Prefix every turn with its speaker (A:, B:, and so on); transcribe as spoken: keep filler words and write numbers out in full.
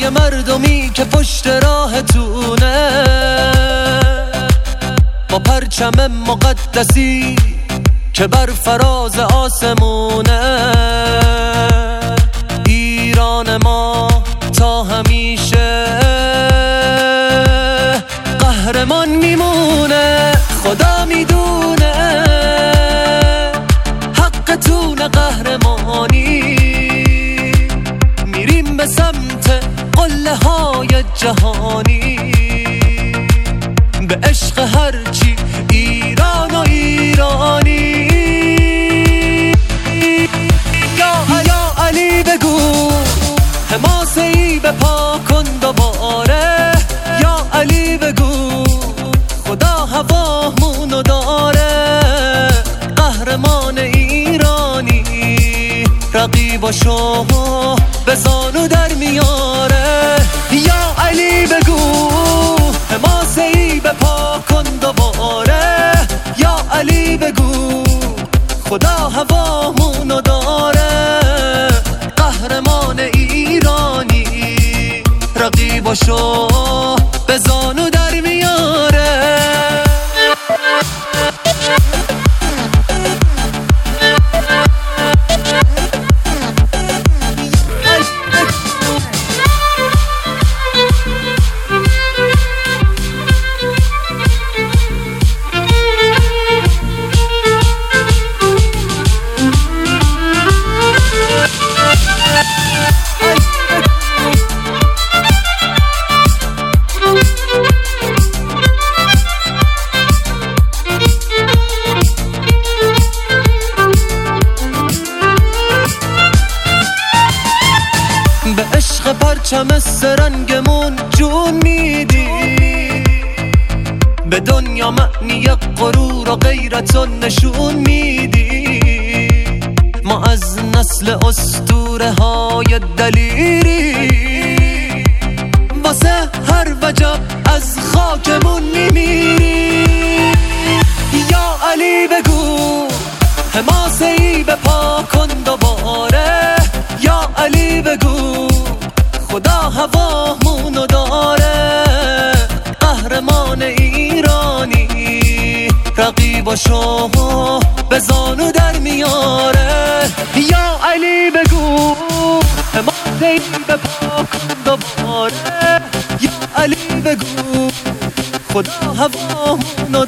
A: صدای مردمی که پشت راهتونه، با پرچم مقدسی که بر فراز آسمونه. ایران ما تا همیشه قهرمان میمونه. خدا میدونه حقتون قهرمانی. میریم به سمت قله های جهانی، به عشق هرچی ایران و ایرانی. یا یا علی بگو حماسه‌ای به پا کن دوباره. یا علی بگو خدا هوامونو داره. قهرمان ایرانی رقیباشو به زانو در میاره. یا علی بگو حماسه‌ای به پا کن دوباره. یا علی بگو خدا هوامونو داره. قهرمان ایرانی رقیباشو به زانو در میاره. به عشق پرچم سرنگمون جون میدی. به دنیا معنی غرور و غیرت و نشون میدی. ما از نسل اسطوره های دلیری، واسه هر وجب از خاکمون میمیری. یا علی بگو حماسه‌ای به پا کن دوباره. یا علی بگو خدا هوامونو داره. قهرمان ایرانی رقیباشو به زانو در میاره. یا علی بگو حماسه‌ای به پا کن دوباره. یا علی بگو خدا هوامونو